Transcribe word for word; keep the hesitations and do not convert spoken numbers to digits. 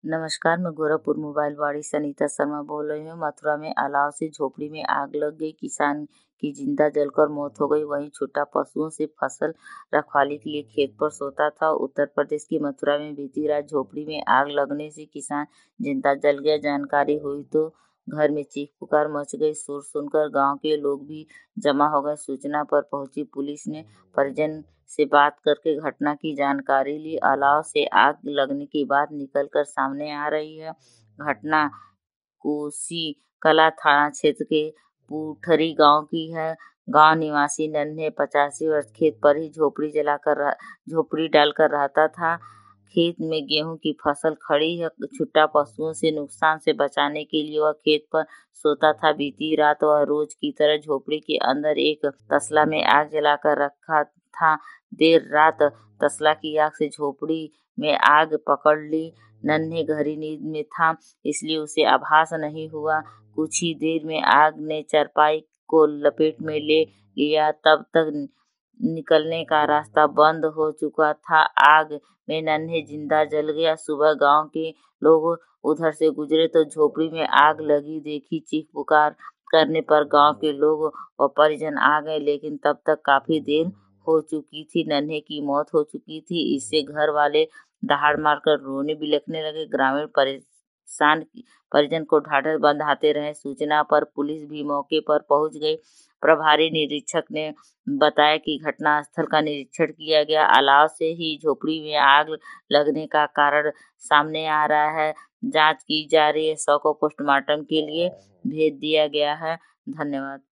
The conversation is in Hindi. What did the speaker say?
नमस्कार, मैं गोरखपुर मोबाइल वाड़ी से अनीता शर्मा बोल रही हूँ। मथुरा में अलाव से झोपड़ी में आग लग गई, किसान की जिंदा जलकर मौत हो गई। वहीं छोटा पशुओं से फसल रखवाली के लिए खेत पर सोता था। उत्तर प्रदेश की मथुरा में बीती रात झोपड़ी में आग लगने से किसान जिंदा जल गया। जानकारी हुई तो घर में चीख पुकार मच गई। शोर सुनकर गांव के लोग भी जमा हो गए। सूचना पर पहुंची पुलिस ने परिजन से बात करके घटना की जानकारी ली। अलाव से आग लगने की बात निकलकर सामने आ रही है। घटना कोसी कला थाना क्षेत्र के पूठरी गांव की है। गांव निवासी नन्हे पचासी वर्ष खेत पर ही झोपड़ी जलाकर झोपड़ी डालकर रहता था। खेत में गेहूं की फसल खड़ी है। छुट्टा पशुओं से नुकसान से बचाने के लिए वह खेत पर सोता था। बीती रात वह रोज की तरह झोपड़ी के अंदर एक तसला में आग जलाकर रखा था। देर रात तसला की आग से झोपड़ी में आग पकड़ ली। नन्हे गहरी नींद में था, इसलिए उसे आभास नहीं हुआ। कुछ ही देर में आग ने चारपाई को लपेट में ले लिया। तब तक निकलने का रास्ता बंद हो चुका था। आग में नन्हे जिंदा जल गया। सुबह गांव के लोग उधर से गुजरे तो झोपड़ी में आग लगी देखी। चीख पुकार करने पर गांव के लोग और परिजन आ गए, लेकिन तब तक काफी देर हो चुकी थी। नन्हे की मौत हो चुकी थी। इससे घर वाले दहाड़ मारकर रोने बिलखने लगे। ग्रामीण परेशान परिजन को ढाढ़स बंधाते रहे। सूचना पर पुलिस भी मौके पर पहुंच गई। प्रभारी निरीक्षक ने बताया कि घटनास्थल का निरीक्षण किया गया। अलाव से ही झोपड़ी में आग लगने का कारण सामने आ रहा है। जांच की जा रही है। शव को पोस्टमार्टम के लिए भेज दिया गया है। धन्यवाद।